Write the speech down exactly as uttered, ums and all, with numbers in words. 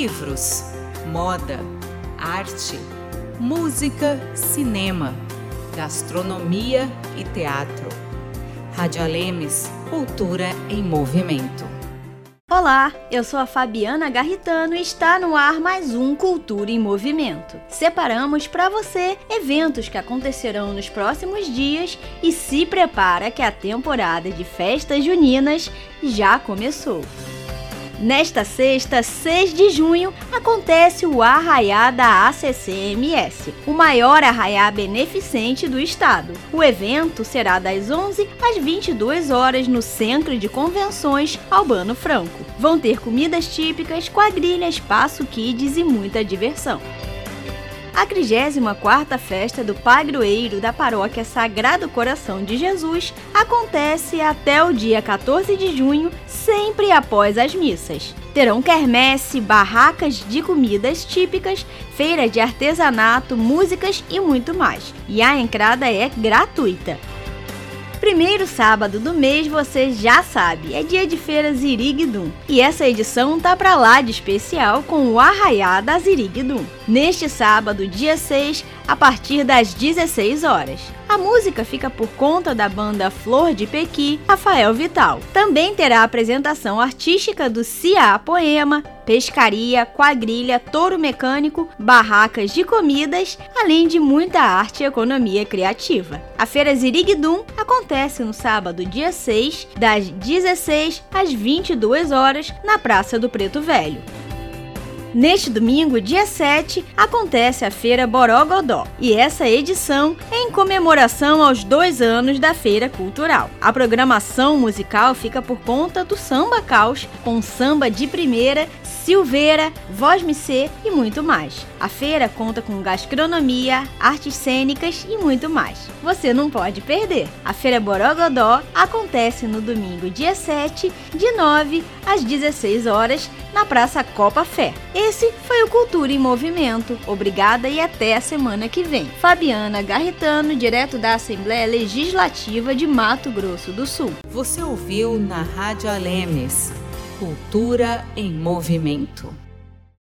livros, moda, arte, música, cinema, gastronomia e teatro. Rádio Alemes, cultura em movimento. Olá, eu sou a Fabiana Garritano e está no ar mais um Cultura em Movimento. Separamos para você eventos que acontecerão nos próximos dias e se prepara que a temporada de festas juninas já começou. Nesta sexta, seis de junho, acontece o Arraiá da A C C M S, o maior arraiá beneficente do estado. O evento será das onze às vinte e duas horas no Centro de Convenções Albano Franco. Vão ter comidas típicas, quadrilhas, passo kids e muita diversão. A trigésima quarta Festa do Padroeiro da Paróquia Sagrado Coração de Jesus acontece até o dia quatorze de junho, sempre após as missas. Terão quermesse, barracas de comidas típicas, feira de artesanato, músicas e muito mais. E a entrada é gratuita. Primeiro sábado do mês, você já sabe, é dia de feira Ziriguidum. E essa edição tá pra lá de especial com o Arraiá da Ziriguidum. Neste sábado, dia seis, a partir das dezesseis horas. A música fica por conta da banda Flor de Pequi, Rafael Vital. Também terá apresentação artística do C I A Poema, pescaria, quadrilha, touro mecânico, barracas de comidas, além de muita arte e economia criativa. A Feira Ziriguidum acontece no sábado, dia seis, das dezesseis às vinte e duas horas, na Praça do Preto Velho. Neste domingo, dia sete, acontece a Feira Borogodó, e essa edição é em comemoração aos dois anos da Feira Cultural. A programação musical fica por conta do Samba Caos, com samba de primeira, Silveira, Voz Me Ser e muito mais. A feira conta com gastronomia, artes cênicas e muito mais. Você não pode perder! A Feira Borogodó acontece no domingo, dia sete, de nove às dezesseis horas, na Praça Copa Fé. Esse foi o Cultura em Movimento. Obrigada e até a semana que vem. Fabiana Garritano, direto da Assembleia Legislativa de Mato Grosso do Sul. Você ouviu na Rádio Alemes, Cultura em Movimento.